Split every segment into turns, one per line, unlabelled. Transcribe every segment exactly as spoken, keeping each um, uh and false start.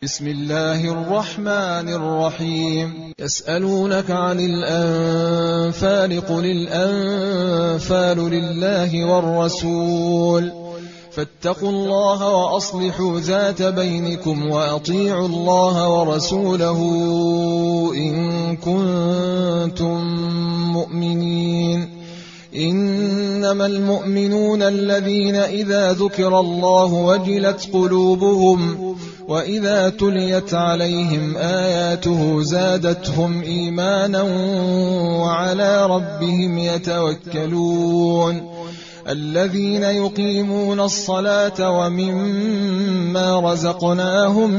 بسم الله الرحمن الرحيم. يسألونك عن الأنفال قل الأنفال لله والرسول فاتقوا الله وأصلحوا ذات بينكم وأطيعوا الله ورسوله إن كنتم مؤمنين. إنما المؤمنون الذين إذا ذكر الله وجلت قلوبهم وإذا تليت عليهم آياته زادتهم إيمانا وعلى ربهم يتوكلون. الذين يقيمون الصلاة ومما رزقناهم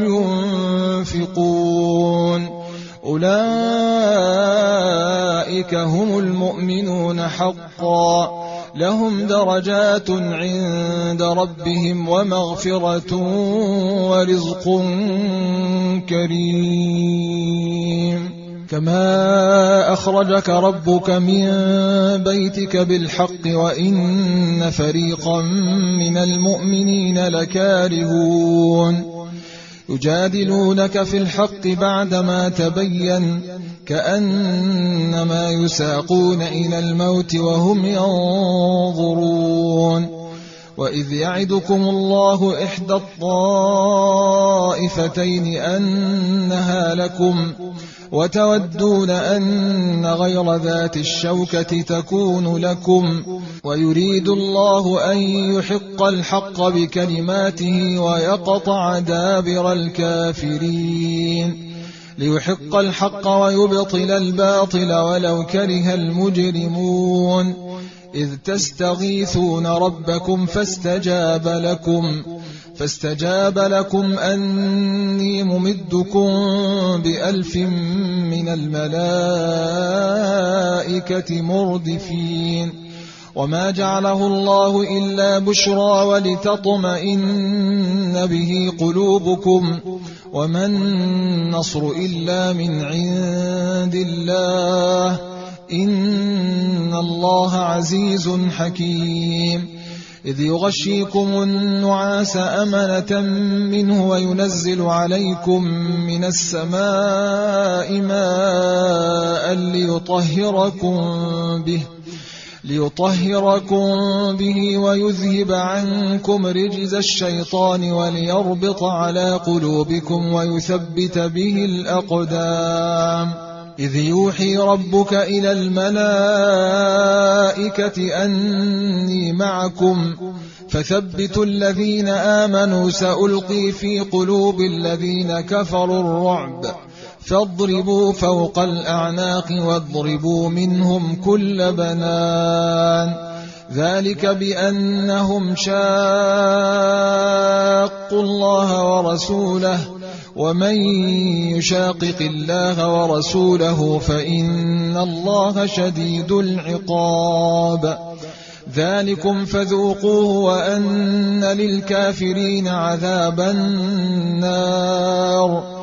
ينفقون أولئك هم المؤمنون حقا لهم درجات عند ربهم ومغفرة ورزق كريم. كما أخرجك ربك من بيتك بالحق وإن فريقا من المؤمنين لكارهون يجادلونك في الحق بعدما تبين كأنما يساقون إلى الموت وهم ينظرون. وإذ يعدكم الله إحدى الطائفتين أنها لكم وتودون أن غير ذات الشوكة تكون لكم ويريد الله أن يحق الحق بكلماته ويقطع دابر الكافرين ليحق الحق ويبطل الباطل ولو كره المجرمون. إذ تستغيثون ربكم فاستجاب لكم فاستجاب لكم أني ممدكم بألف من الملائكة مردفين. وما جعله الله إلا بشرى ولتطمئن به قلوبكم وما النصر إلا من عند الله إن الله عزيز حكيم. إذ يغشيكم النعاس أمنة منه وينزل عليكم من السماء ماء ليطهركم به ليطهركم به ويذهب عنكم رجز الشيطان وليربط على قلوبكم ويثبت به الأقدام. إذ يوحي ربك إلى الملائكة أني معكم فثبتوا الذين آمنوا سألقي في قلوب الذين كفروا الرعب فاضربوا فوق الأعناق واضربوا منهم كل بنان. ذلك بأنهم شاقوا الله ورسوله ومن يشاقق الله ورسوله فإن الله شديد العقاب. ذلكم فذوقوه وأن للكافرين عذاب النار.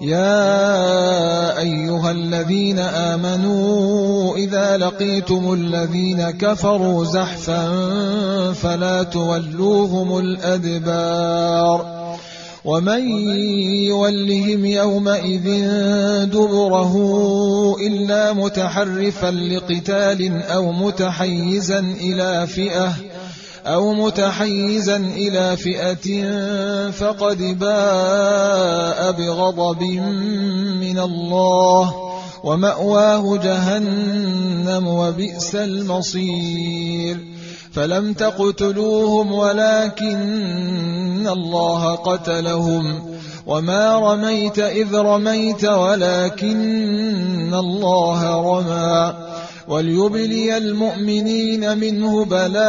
يا أيها الذين آمنوا إذا لقيتم الذين كفروا زحفا فلا تولوهم الأدبار. ومن يولهم يومئذ دبره إلا متحرفا لقتال أو متحيزا إلى فئة أو متحيزا إلى فئة فقد باء بغضب من الله ومأواه جهنم وبئس المصير. فلم تقتلوهم ولكن الله قتلهم وما رميت إذ رميت ولكن الله رمى وليبلي المؤمنين منه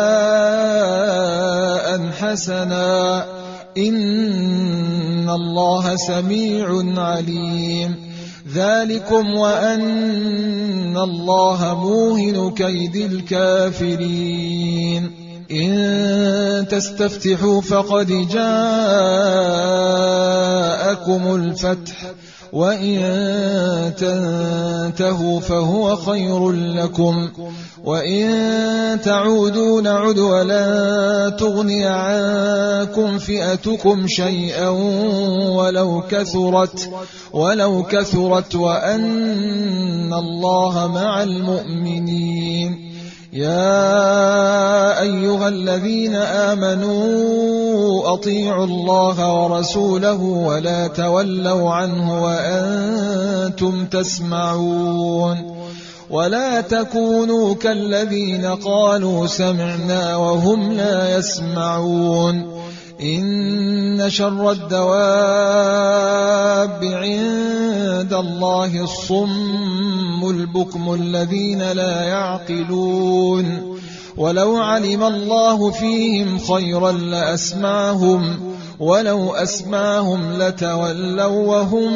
بلاء حسنا إن الله سميع عليم. ذلكم وأن الله موهن كيد الكافرين. إن تستفتحوا فقد جاءكم الفتح وإن تنتهوا فهو خير لكم وإن تعودوا نعد ولن تغني عنكم فئتكم شيئا ولو كثرت ولو كثرت وأن الله مع المؤمنين. يا أيها الذين آمنوا أطيعوا الله ورسوله ولا تولوا عنه وأنتم تسمعون ولا تكونوا كالذين قالوا سمعنا وهم لا يسمعون. إن شر الدواب عند الله الصم البكم الذين لا يعقلون ولو علم الله فيهم خيرا لأسمعهم ولو أسمعهم لتولوا وهم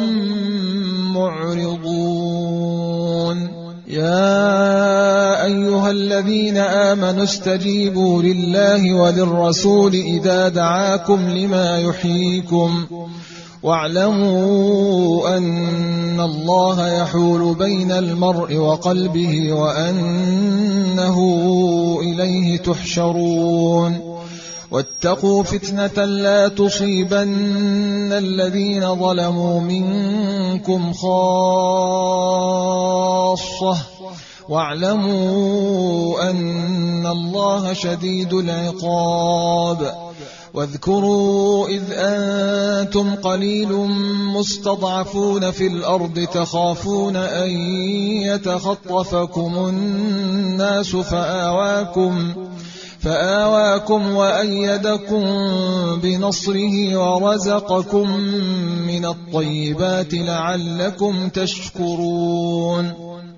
معرضون. يا أيها الذين آمنوا استجيبوا لله وللرسول إذا دعاكم لما يحييكم واعلموا أن الله يحول بين المرء وقلبه وأنه إليه تحشرون. واتقوا فتنة لا تصيبن الذين ظلموا منكم خاصة واعلموا أن الله شديد العقاب. واذكروا إذ أنتم قليل مستضعفون في الأرض تخافون أن يتخطفكم الناس فآواكم فآواكم وأيدكم بنصره ورزقكم من الطيبات لعلكم تشكرون.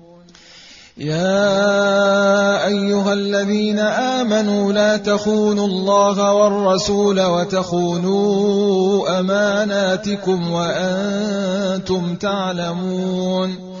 يا أيها الذين آمنوا لا تخونوا الله والرسول وتخونوا أماناتكم وأنتم تعلمون.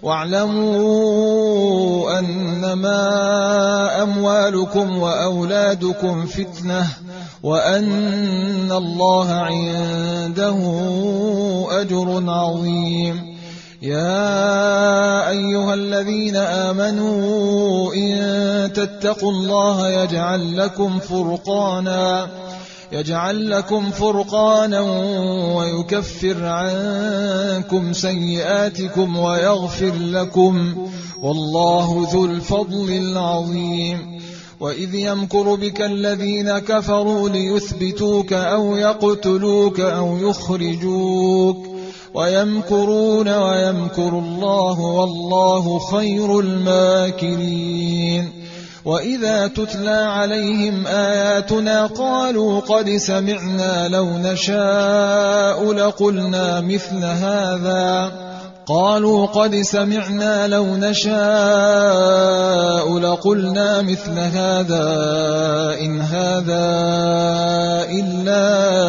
واعلموا أنما أموالكم وأولادكم فتنة وأن الله عنده أجر عظيم. يا أيها الذين آمنوا إن تتقوا الله يجعل لكم فرقانا يجعل لكم فرقانا ويكفر عنكم سيئاتكم ويغفر لكم والله ذو الفضل العظيم. وإذ يمكر بك الذين كفروا ليثبتوك أو يقتلوك أو يخرجوك ويمكرون ويمكر الله والله خير الماكرين. وإذا تتلى عليهم آياتنا قالوا قد سمعنا لو نشاء لقلنا مثل هذا قالوا قد سمعنا لو نشاء لقلنا مثل هذا إن هذا إلا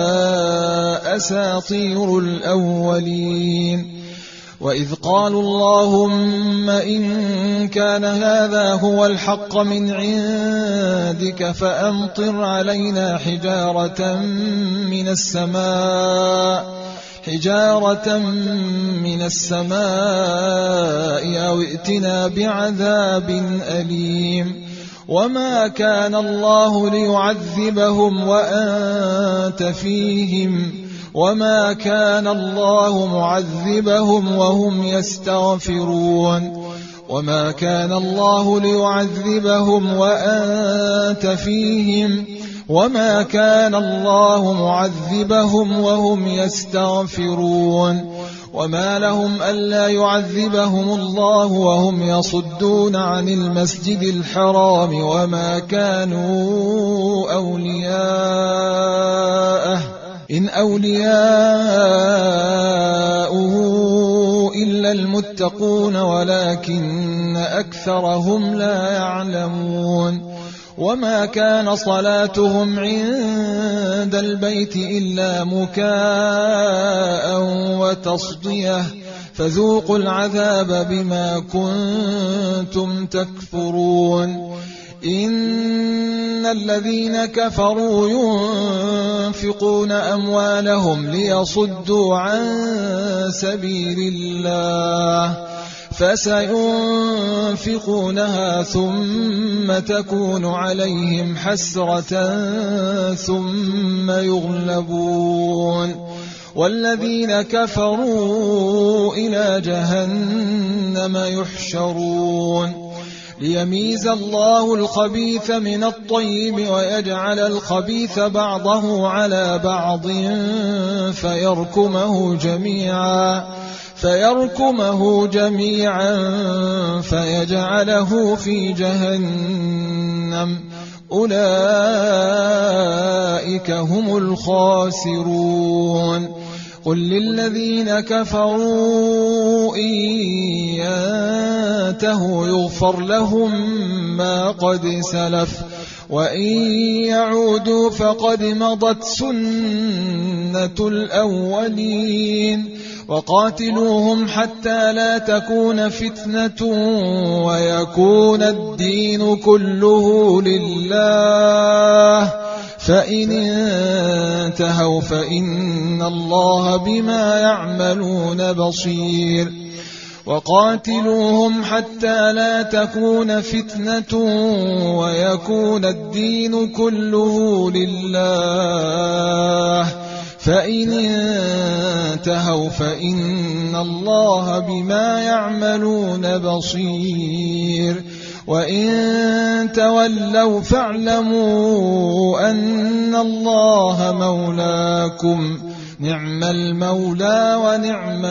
أساطير الأولين. وإذ قالوا اللهم إن كان هذا هو الحق من عندك فأمطر علينا حجارة من السماء حجارة من السماء أو ائتنا بعذاب أليم. وما كان الله ليعذبهم وأنت فيهم وما كان الله معذبهم وهم يستغفرون. وما كان الله ليعذبهم وأنت فيهم وما كان الله معذبهم وهم يستغفرون. وما لهم ألا يعذبهم الله وهم يصدون عن المسجد الحرام وما كانوا أولياءه إن أولياؤه إلا المتقون ولكن أكثرهم لا يعلمون. وما كان صلاتهم عند البيت إلا مكاء وتصدية فذوقوا العذاب بما كنتم تكفرون. إن إن الذين كفروا ينفقون أموالهم ليصدوا عن سبيل الله فسينفقونها ثم تكون عليهم حسرة ثم يغلبون والذين كفروا إلى جهنم يحشرون ليميز الله الخبيث من الطيب ويجعل الخبيث بعضه على بعض فيركمه جميعا فيركمه جميعا فيجعله في جهنم أولئك هم الخاسرون قل للذين كفروا إن ينتهوا يغفر لهم ما قد سلف وإن يعودوا فقد مضت سنة الأولين وقاتلوهم حتى لا تكون فتنة ويكون الدين كله لله فإن انتهوا فإن الله بما يعملون بصير وقاتلوهم حتى لا تكون فتنة ويكون الدين كله لله فإن انتهوا فإن الله بما يعملون بصير وإن تولوا فاعلموا أن الله مولاكم نعم المولى ونعم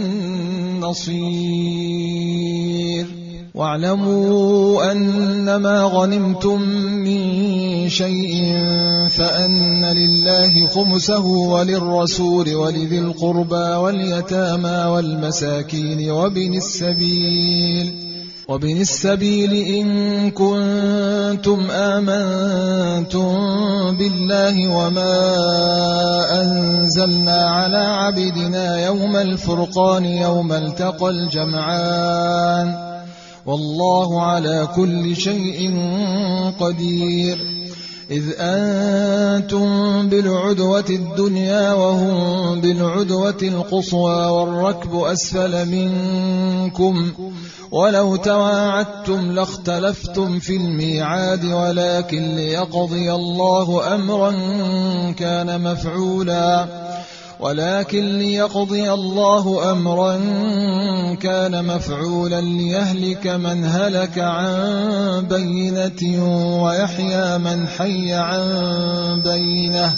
النصير واعلموا أنما غنمتم من شيء فأن لله خمسه وللرسول ولذي القربى واليتامى والمساكين وابن السبيل وابن السبيل إن كنتم آمنتم بالله وما أنزلنا على عبدنا يوم الفرقان يوم التقى الجمعان والله على كل شيء قدير إذ أنتم بالعدوة الدنيا وهم بالعدوة القصوى والركب أسفل منكم ولو تواعدتم لاختلفتم في الميعاد ولكن ليقضي الله أمرا كان مفعولا ولكن ليقضي الله أمرا كان مفعولا ليهلك من هلك عن بينة ويحيى من حي عن بينة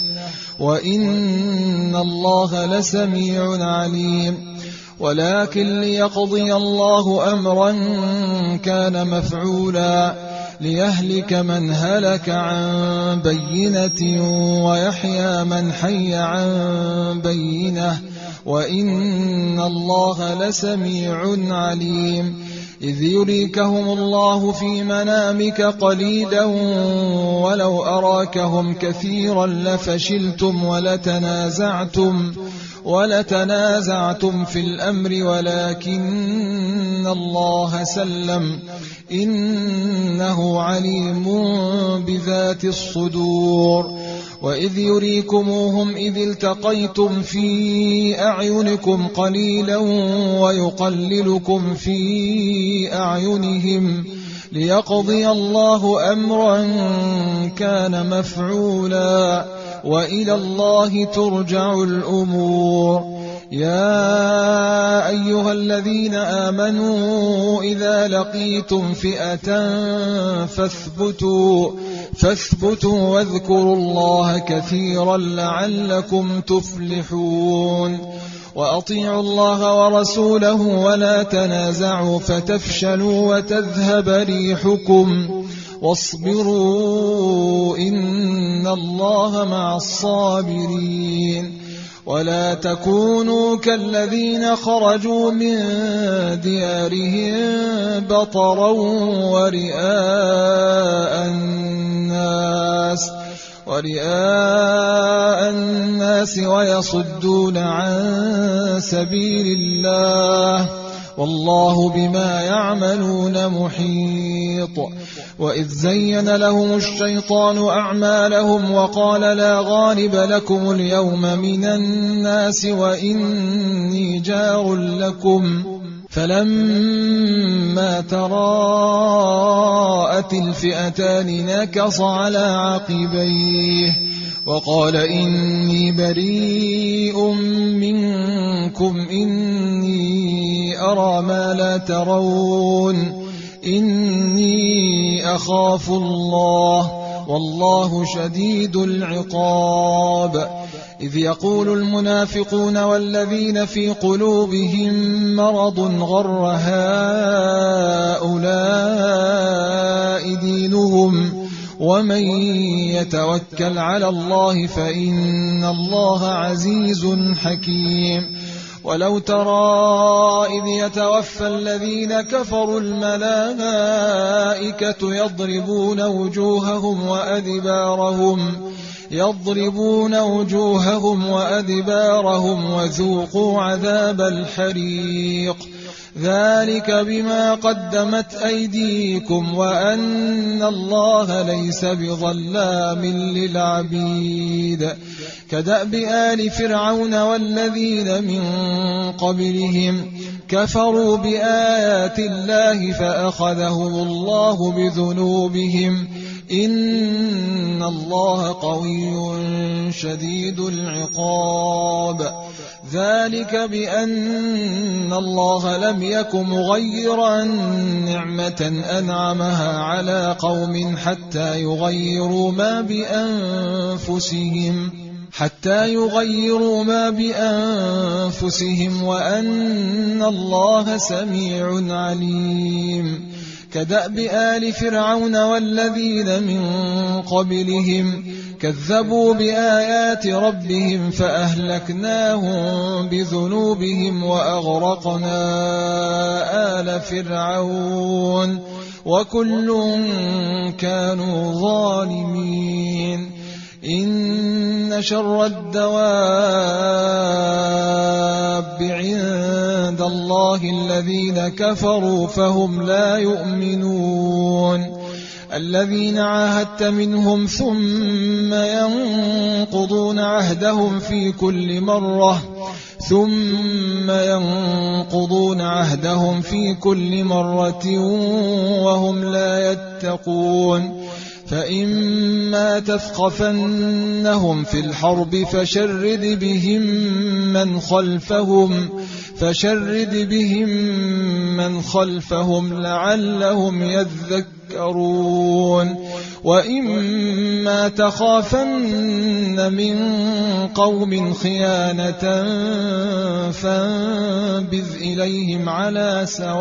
وإن الله لسميع عليم ولكن ليقضي الله أمرا كان مفعولا ليهلك من هلك عن بينة ويحيى من حي عن بينة وإن الله لسميع عليم إذ يريكهم الله في منامك قليلا ولو أراكهم كثيرا لفشلتم ولتنازعتم ولتنازعتم في الأمر ولكن الله سلم إنه عليم بذات الصدور وإذ يريكموهم إذ التقيتم في أعينكم قليلا ويقللكم في أعينهم ليقضي الله أمرا كان مفعولا وإلى الله ترجع الأمور يا أيها الذين آمنوا إذا لقيتم فئة فاثبتوا فاثبتوا واذكروا الله كثيرا لعلكم تفلحون وأطيعوا الله ورسوله ولا تنازعوا فتفشلوا وتذهب ريحكم واصبروا إن الله مع الصابرين ولا تكونوا كالذين خرجوا من ديارهم بطرا ورئاء الناس ورئاء الناس ويصدون عن سبيل الله والله بما يعملون محيط. وإذ زين لهم الشيطان أعمالهم وقال لا غالب لكم اليوم من الناس وإني جار لكم فلما تراءت الفئتان نكص على عقبيه وقال إني بريء منكم إني أرى ما لا ترون إني أخاف الله والله شديد العقاب. إذ يقول المنافقون والذين في قلوبهم مرض غر هؤلاء دينهم ومن يتوكل على الله فإن الله عزيز حكيم. ولو ترى إذ يتوفى الذين كفروا الملائكة يضربون وجوههم وأدبارهم يضربون وجوههم وأدبارهم وذوقوا عذاب الحريق ذلك بما قدمت أيديكم وأن الله ليس بظلام للعبيد. كدأب آل فرعون والذين من قبلهم كفروا بآيات الله فأخذهم الله بذنوبهم إن الله قوي شديد العقاب. ذلك بأن الله لم يك مغيرا نعمة أنعمها على قوم حتى يغيروا ما بأنفسهم حتى يغيروا ما بأنفسهم وأن الله سميع عليم. كدأب آل فرعون والذين من قبلهم كذبوا بآيات ربهم فأهلكناهم بذنوبهم وأغرقنا آل فرعون وكل كانوا ظالمين. إن شر الدواب عند الله الذين كفروا فهم لا يؤمنون. الذين عاهدت منهم ثم ينقضون عهدهم في كل مرة ثم ينقضون عهدهم في كل مرة وهم لا يتقون. فإما تثقفنهم في الحرب فشرد بهم من خلفهم فشرد بهم من خلفهم لعلهم يذكرون. وإما تخافن من قوم خيانة فانبذ إليهم على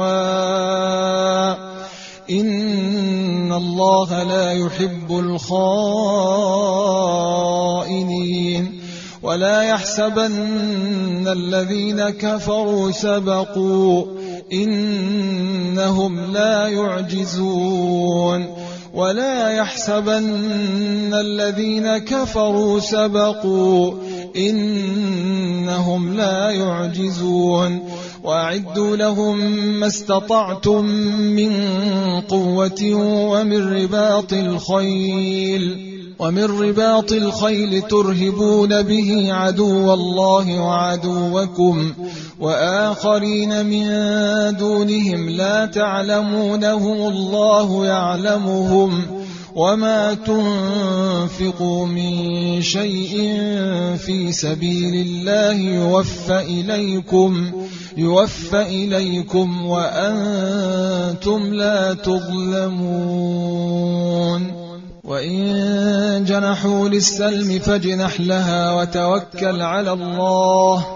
سواء إن الله لا يحب الخائنين. ولا يحسبن الذين كفروا سبقوا إنهم لا يعجزون. ولا يحسبن الذين كفروا سبقوا إنهم لا يعجزون. وأعدوا لهم ما استطعتم من قوة ومن رباط الخيل ومن رباط الخيل ترهبون به عدو الله وعدوكم وآخرين من دونهم لا تعلمونهم الله يعلمهم وما تنفقوا من شيء في سبيل الله يوفى إليكم يوفى إليكم وأنتم لا تظلمون. وإن جنحوا للسلم فاجنح لها وتوكل على الله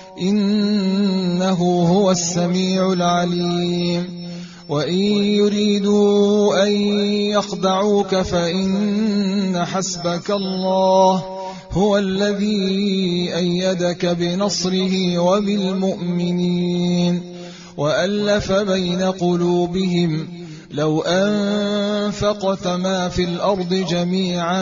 إنه هو السميع العليم. وإن يريدوا أن يخدعوك فإن حسبك الله هو الذي أيدك بنصره وبالمؤمنين وألف بين قلوبهم لو أنفقت ما في الأرض جميعا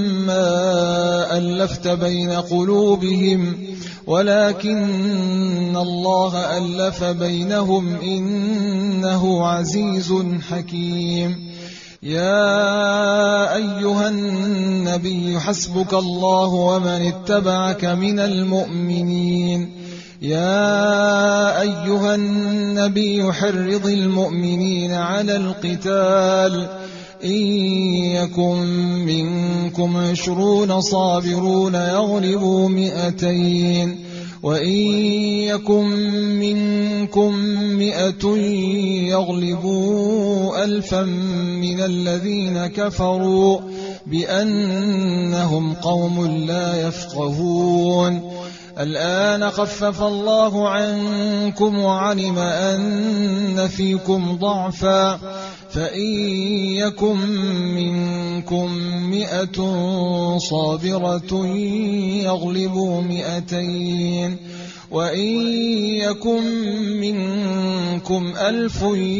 ما ألفت بين قلوبهم ولكن إن الله ألف بينهم إنه عزيز حكيم. يا أيها النبي حسبك الله ومن اتبعك من المؤمنين. يا أيها النبي حرض المؤمنين على القتال إن يكن منكم عشرون صابرون يغلبوا مئتين وإن يكن منكم مئة يغلبوا ألفا من الذين كفروا بأنهم قوم لا يفقهون. الآن خفف الله عنكم وعلم أن فيكم ضعفا فإن يكن منكم مئة صابرة يغلبوا مئتين وإن يكن منكم ألف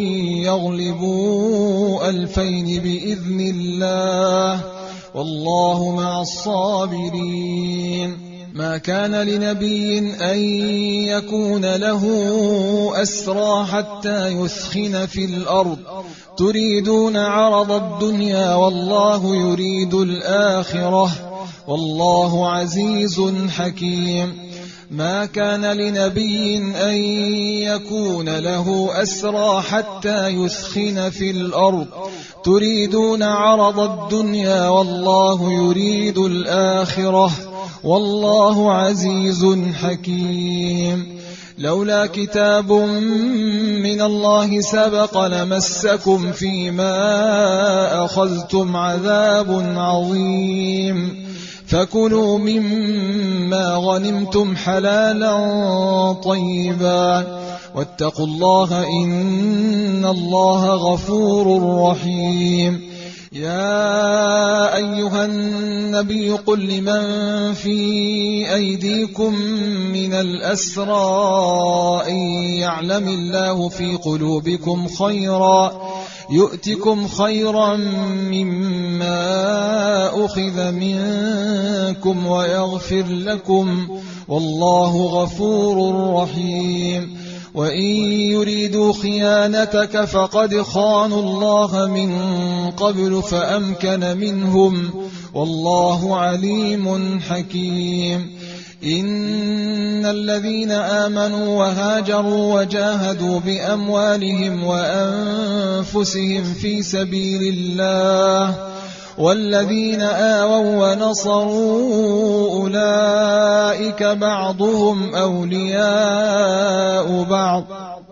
يغلبوا ألفين بإذن الله والله مع الصابرين. ما كان لنبي أن يكون له أسرى حتى يثخن في الأرض تريدون عرض الدنيا والله يريد الآخرة والله عزيز حكيم. ما كان لنبي أن يكون له أسرى حتى يثخن في الأرض تريدون عرض الدنيا والله يريد الآخرة والله عزيز حكيم. لولا كتاب من الله سبق لمسكم فيما أخذتم عذاب عظيم فكلوا مما غنمتم حلالا طيبا واتقوا الله إن الله غفور رحيم. يا أيها النبي قل لمن في أيديكم من الأسرى إن يعلم الله في قلوبكم خيرا يؤتكم خيرا مما أخذ منكم ويغفر لكم والله غفور رحيم. وإن يريدوا خيانتك فقد خانوا الله من قبل فأمكن منهم والله عليم حكيم. إن الذين آمنوا وهاجروا وجاهدوا بأموالهم وأنفسهم في سبيل الله والذين آووا ونصروا أولئك بعضهم أولياء بعض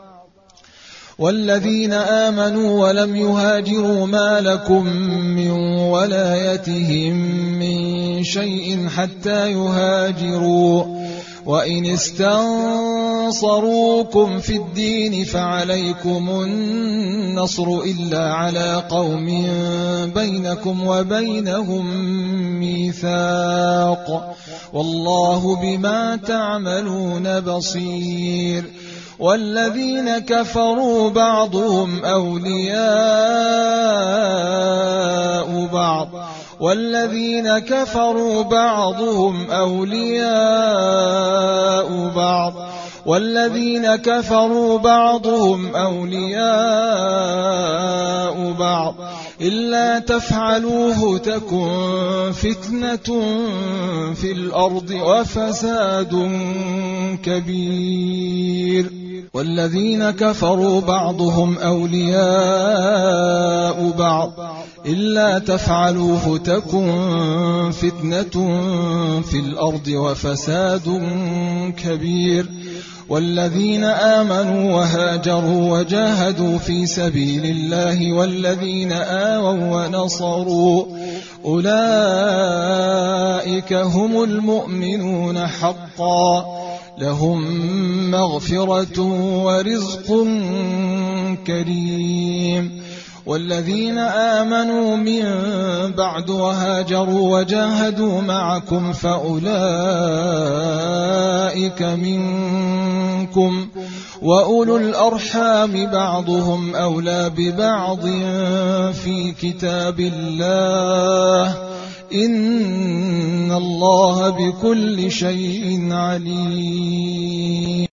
والذين آمنوا ولم يهاجروا ما لكم من ولايتهم من شيء حتى يهاجروا وإن استنصروكم في الدين فعليكم النصر إلا على قوم بينكم وبينهم ميثاق والله بما تعملون بصير. والذين كفروا بعضهم أولياء بعض والذين كفروا بعضهم أولياء بعض والذين كفروا بعضهم أولياء بعض إلا تفعلوه تكن فتنة في الأرض وفساد كبير. والذين كفروا بعضهم أولياء بعض إلا تفعلوه تكن فتنة في الأرض وفساد كبير. والذين آمنوا وهاجروا وجاهدوا في سبيل الله والذين آووا ونصروا أولئك هم المؤمنون حقا لهم مغفرة ورزق كريم. والذين آمنوا من بعد وهاجروا وجاهدوا معكم فأولئك منكم وأولو الأرحام بعضهم أولى ببعض في كتاب الله إن الله بكل شيء عليم.